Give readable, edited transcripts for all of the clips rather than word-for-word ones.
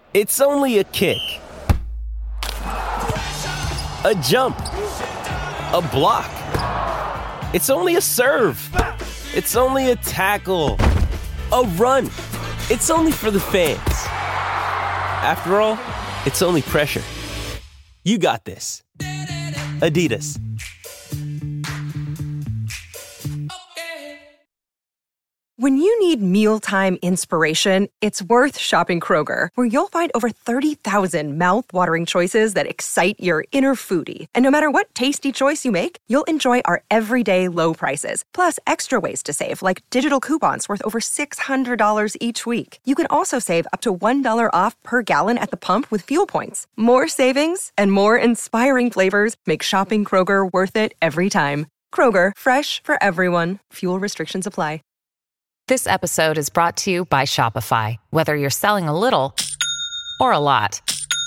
It's only a kick, a jump, a block. It's only a serve. It's only a tackle, a run. It's only for the fans. After all, it's only pressure. You got this. Adidas. When you need mealtime inspiration, it's worth shopping Kroger, where you'll find over 30,000 mouth-watering choices that excite your inner foodie. And no matter what tasty choice you make, you'll enjoy our everyday low prices, plus extra ways to save, like digital coupons worth over $600 each week. You can also save up to $1 off per gallon at the pump with fuel points. More savings and more inspiring flavors make shopping Kroger worth it every time. Kroger, fresh for everyone. Fuel restrictions apply. This episode is brought to you by Shopify. Whether you're selling a little or a lot,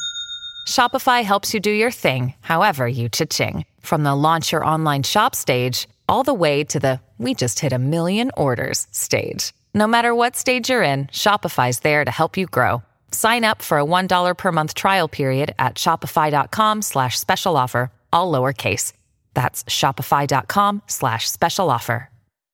Shopify helps you do your thing, however you cha-ching. From the launch your online shop stage, all the way to the we just hit 1 million orders stage. No matter what stage you're in, Shopify's there to help you grow. Sign up for a $1 per month trial period at shopify.com/special offer, all lowercase. That's shopify.com/special offer.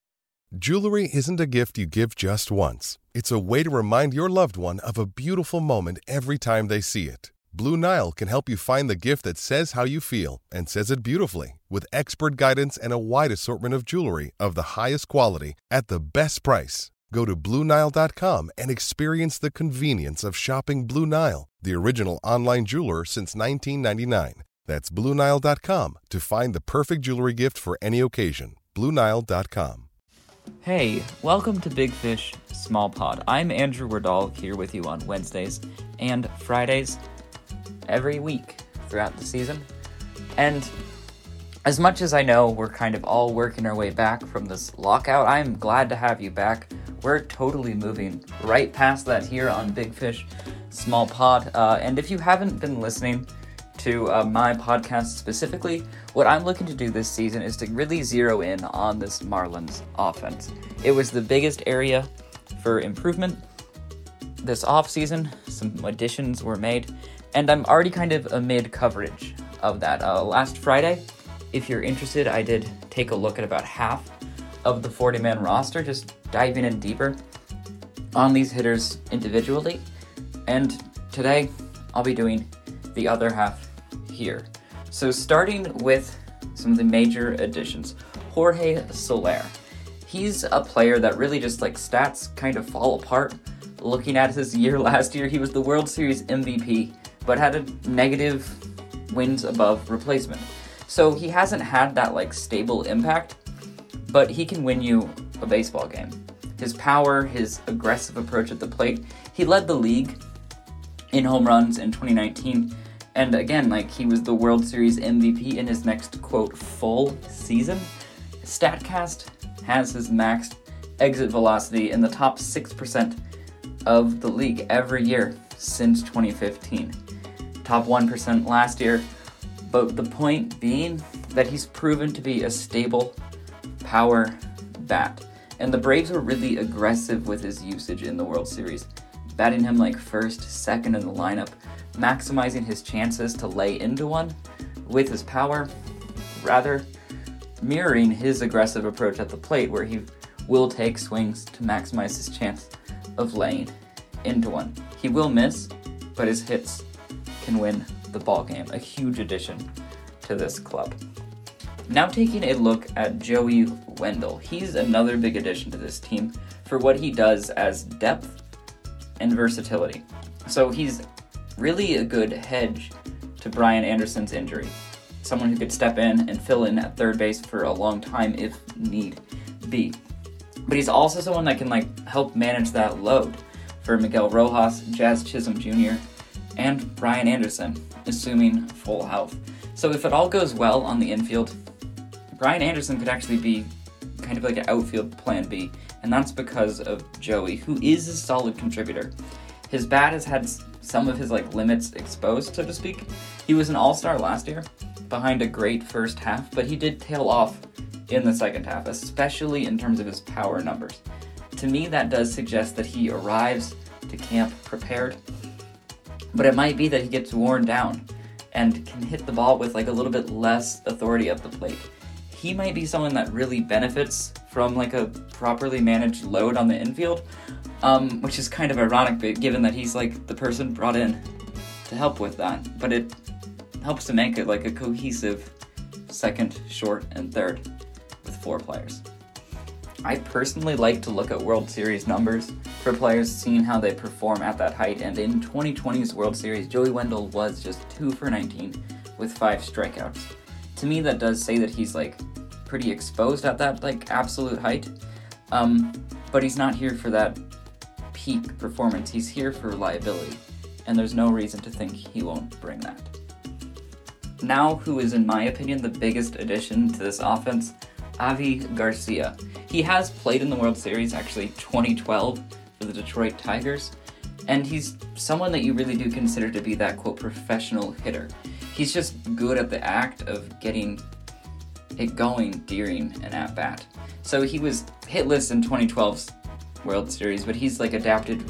Jewelry isn't a gift you give just once. It's a way to remind your loved one of a beautiful moment every time they see it. Blue Nile can help you find the gift that says how you feel and says it beautifully, with expert guidance and a wide assortment of jewelry of the highest quality at the best price. Go to BlueNile.com and experience the convenience of shopping Blue Nile, the original online jeweler since 1999. That's BlueNile.com to find the perfect jewelry gift for any occasion. BlueNile.com. Hey, welcome to Big Fish, Small Pod. I'm Andrew Wardall here with you on Wednesdays and Fridays every week throughout the season. And as much as I know we're kind of all working our way back from this lockout, I'm glad to have you back. We're totally moving right past that here on Big Fish, Small Pod. And if you haven't been listening to my podcast specifically, what I'm looking to do this season is to really zero in on this Marlins offense. It was the biggest area for improvement this offseason. Some additions were made, and I'm already kind of amid coverage of that. Last Friday, if you're interested, I did take a look at about half of the 40-man roster, just diving in deeper on these hitters individually. And today, I'll be doing the other half here. So starting with some of the major additions. Jorge Soler. He's a player that really just stats kind of fall apart. Looking at his year last year, he was the World Series MVP, but had a negative wins above replacement. So he hasn't had that stable impact, but he can win you a baseball game. His power, his aggressive approach at the plate, he led the league in home runs in 2019. And again, he was the World Series MVP in his next, quote, full season. StatCast has his max exit velocity in the top 6% of the league every year since 2015. Top 1% last year. But the point being that he's proven to be a stable power bat. And the Braves were really aggressive with his usage in the World Series, batting him first, second in the lineup, maximizing his chances to lay into one with his power, rather mirroring his aggressive approach at the plate, where he will take swings to maximize his chance of laying into one. He will miss, but his hits can win the ball game. A huge addition to this club. Now taking a look at Joey Wendle. He's another big addition to this team for what he does as depth and versatility. So he's really a good hedge to Brian Anderson's injury. Someone who could step in and fill in at third base for a long time if need be. But he's also someone that can help manage that load for Miguel Rojas, Jazz Chisholm Jr., and Brian Anderson, assuming full health. So if it all goes well on the infield, Brian Anderson could actually be kind of an outfield plan B, and that's because of Joey, who is a solid contributor. His bat has had some of his limits exposed, so to speak. He was an all-star last year, behind a great first half, but he did tail off in the second half, especially in terms of his power numbers. To me, that does suggest that he arrives to camp prepared, but it might be that he gets worn down and can hit the ball with like a little bit less authority at the plate. He might be someone that really benefits from like a properly managed load on the infield, which is kind of ironic given that he's like the person brought in to help with that. But it helps to make it like a cohesive second, short, and third with 4 players. I personally like to look at World Series numbers for players, seeing how they perform at that height, and in 2020's World Series, Joey Wendle was just 2 for 19 with 5 strikeouts. To me, that does say that he's like pretty exposed at that like absolute height, but he's not here for that peak performance. He's here for reliability, and there's no reason to think he won't bring that. Now, who is in my opinion the biggest addition to this offense? Avi Garcia. He has played in the World Series, actually 2012 for the Detroit Tigers, and he's someone that you really do consider to be that, quote, professional hitter. He's just good at the act of getting it going during an at-bat. So he was hitless in 2012's World Series, but he's like adapted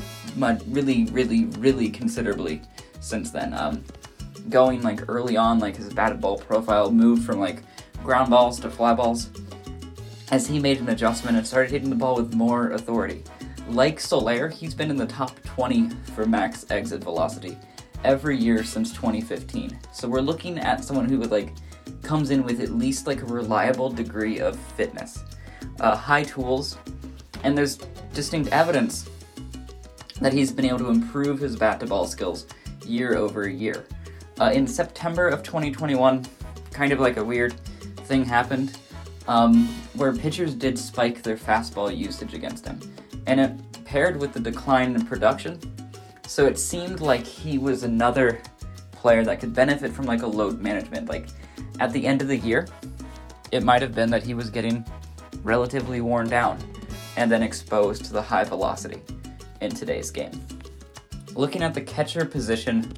really considerably since then. Going like early on, like his batted ball profile moved from like ground balls to fly balls as he made an adjustment and started hitting the ball with more authority. Like Soler, he's been in the top 20 for max exit velocity every year since 2015. So we're looking at someone who would like comes in with at least like a reliable degree of fitness, high tools, and there's distinct evidence that he's been able to improve his bat to ball skills year over year. In September of 2021, kind of like a weird thing happened, where pitchers did spike their fastball usage against him, and it paired with the decline in production, so it seemed like he was another player that could benefit from like a load management. Like at the end of the year, it might have been that he was getting relatively worn down and then exposed to the high velocity in today's game. Looking at the catcher position,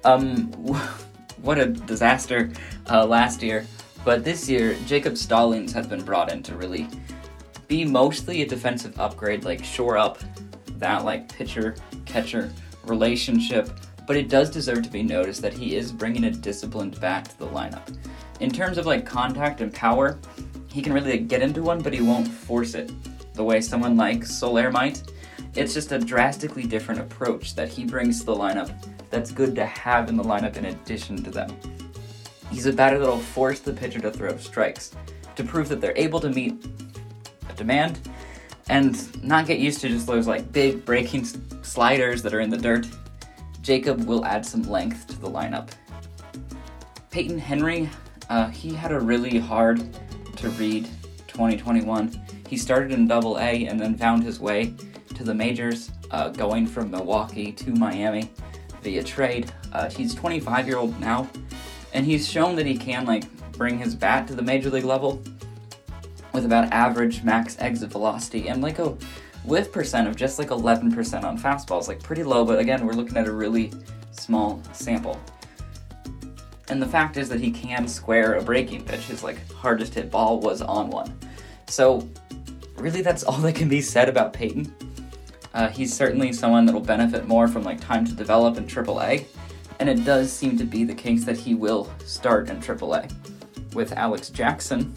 what a disaster last year. But this year, Jacob Stallings has been brought in to really be mostly a defensive upgrade, like shore up that like pitcher-catcher relationship. But it does deserve to be noticed that he is bringing a disciplined bat to the lineup. In terms of like contact and power, he can really like, get into one, but he won't force it the way someone like Soler might. It's just a drastically different approach that he brings to the lineup that's good to have in the lineup in addition to them. He's a batter that'll force the pitcher to throw strikes to prove that they're able to meet a demand and not get used to just those like big breaking sliders that are in the dirt. Jacob will add some length to the lineup. Peyton Henry, he had a really hard to read 2021. He started in Double-A and then found his way to the majors, going from Milwaukee to Miami via trade. He's 25-year-old now, and he's shown that he can like bring his bat to the major league level with about average max exit velocity and like a whiff percent of just like 11% on fastballs, like pretty low, but again, we're looking at a really small sample. And the fact is that he can square a breaking pitch. His like hardest hit ball was on one. So really that's all that can be said about Peyton. He's certainly someone that will benefit more from like time to develop in AAA, and it does seem to be the case that he will start in AAA. With Alex Jackson,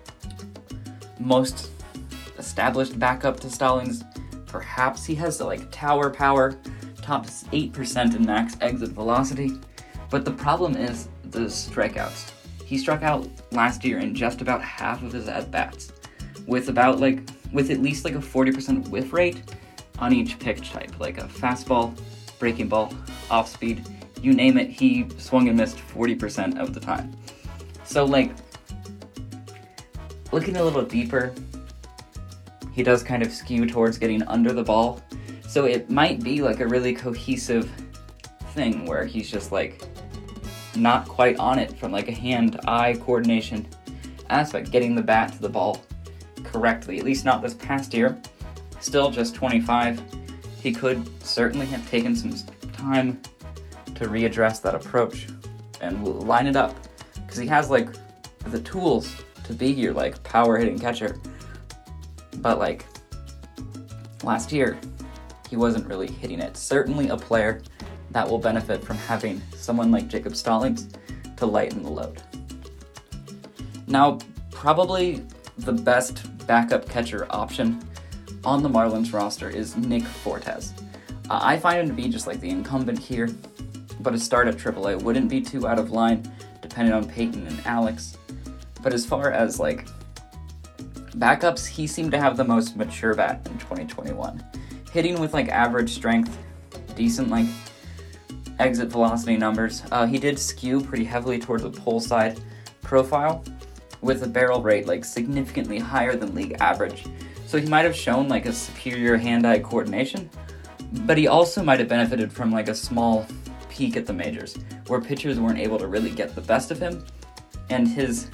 most established backup to Stallings, perhaps he has like tower power, top 8% in max exit velocity, but the problem is the strikeouts. He struck out last year in just about half of his at-bats, with at least like a 40% whiff rate on each pitch type, like a fastball, breaking ball, off speed, you name it, he swung and missed 40% of the time. So like, looking a little deeper, he does kind of skew towards getting under the ball, so it might be like a really cohesive thing where he's just like not quite on it from like a hand-eye coordination aspect, getting the bat to the ball correctly, at least not this past year. Still just 25. He could certainly have taken some time to readdress that approach and line it up, because he has like the tools to be your like power hitting catcher, but like last year he wasn't really hitting it. Certainly a player that will benefit from having someone like Jacob Stallings to lighten the load. Now, probably the best backup catcher option on the Marlins roster is Nick Fortes. I find him to be just like the incumbent here, but a start at AAA wouldn't be too out of line, depending on Peyton and Alex. But as far as like backups, he seemed to have the most mature bat in 2021. Hitting with like average strength, decent like exit velocity numbers. He did skew pretty heavily towards the pull side profile with a barrel rate like significantly higher than league average. So he might have shown like a superior hand-eye coordination, but he also might have benefited from like a small peak at the majors where pitchers weren't able to really get the best of him, and his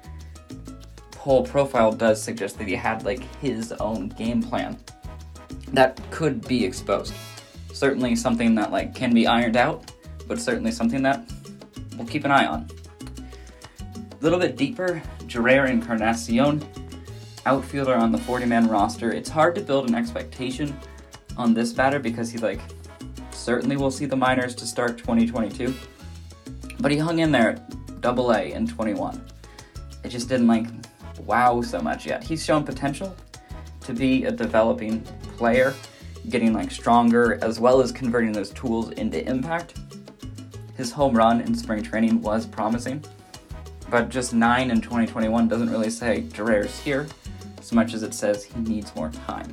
pull profile does suggest that he had like his own game plan that could be exposed. Certainly something that like can be ironed out, but certainly something that we'll keep an eye on. A little bit deeper, Jerar Encarnacion, outfielder on the 40-man roster. It's hard to build an expectation on this batter because he like certainly will see the minors to start 2022, but he hung in there at AA in 21. It just didn't like wow so much yet. He's shown potential to be a developing player, getting like stronger as well as converting those tools into impact. His home run in spring training was promising, but just 9 in 2021 doesn't really say Jerar's here so much as it says he needs more time.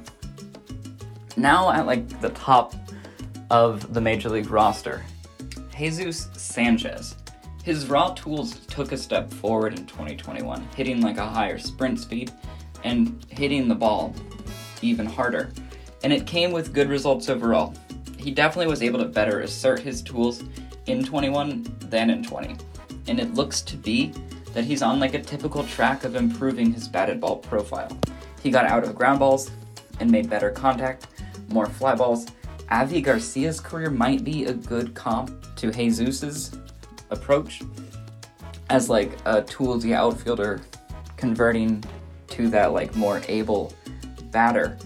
Now at like the top of the Major League roster, Jesus Sanchez. His raw tools took a step forward in 2021, hitting like a higher sprint speed and hitting the ball even harder. And it came with good results overall. He definitely was able to better assert his tools in 21 than in 20. And it looks to be that he's on like a typical track of improving his batted ball profile. He got out of ground balls and made better contact, more fly balls. Avi Garcia's career might be a good comp to Jesus's approach as like a toolsy outfielder converting to that like more able batter.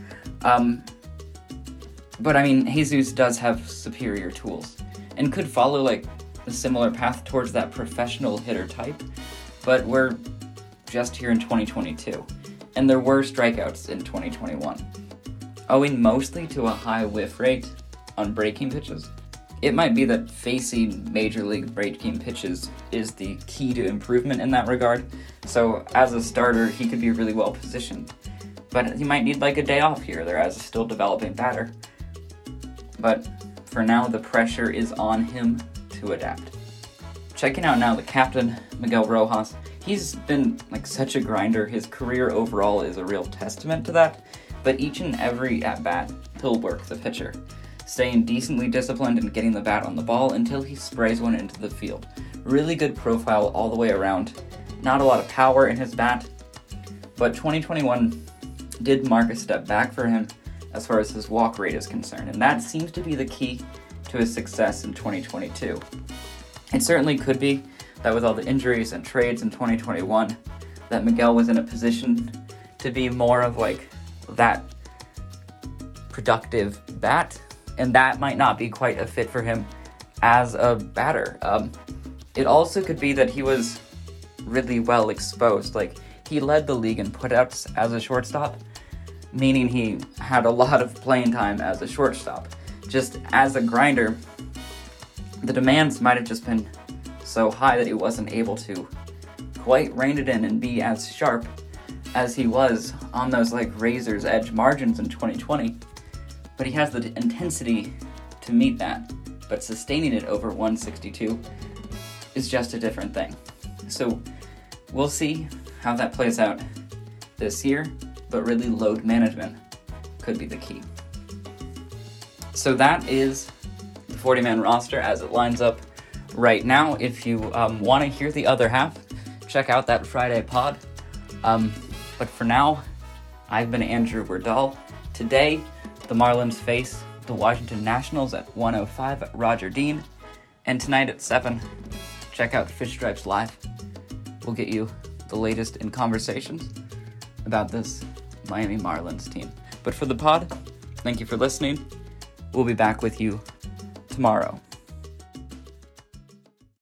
But I mean, Jesus does have superior tools and could follow like a similar path towards that professional hitter type, but we're just here in 2022, and there were strikeouts in 2021. Owing mostly to a high whiff rate on breaking pitches, it might be that facing Major League breaking pitches is the key to improvement in that regard, so as a starter, he could be really well positioned. But he might need like a day off here or there as a still developing batter. But for now, the pressure is on him to adapt. Checking out now the captain, Miguel Rojas. He's been like such a grinder. His career overall is a real testament to that. But each and every at-bat, he'll work the pitcher, staying decently disciplined and getting the bat on the ball until he sprays one into the field. Really good profile all the way around. Not a lot of power in his bat, but 2021 did mark a step back for him as far as his walk rate is concerned, and that seems to be the key to his success in 2022. It certainly could be that with all the injuries and trades in 2021, that Miguel was in a position to be more of like that productive bat, and that might not be quite a fit for him as a batter. It also could be that he was really well exposed. Like, he led the league in putouts as a shortstop, meaning he had a lot of playing time as a shortstop. Just as a grinder, the demands might have just been so high that he wasn't able to quite rein it in and be as sharp as he was on those like razor's edge margins in 2020. But he has the intensity to meet that, but sustaining it over 162 is just a different thing. So we'll see how that plays out this year, but really load management could be the key. So that is the 40-man roster as it lines up right now. If you want to hear the other half, check out that Friday pod. But for now, I've been Andrew Werdahl. Today, the Marlins face the Washington Nationals at 1:05 at Roger Dean. And tonight at 7, check out Fish Stripes Live. We'll get you the latest in conversations about this Miami Marlins team. But for the pod, thank you for listening. We'll be back with you tomorrow.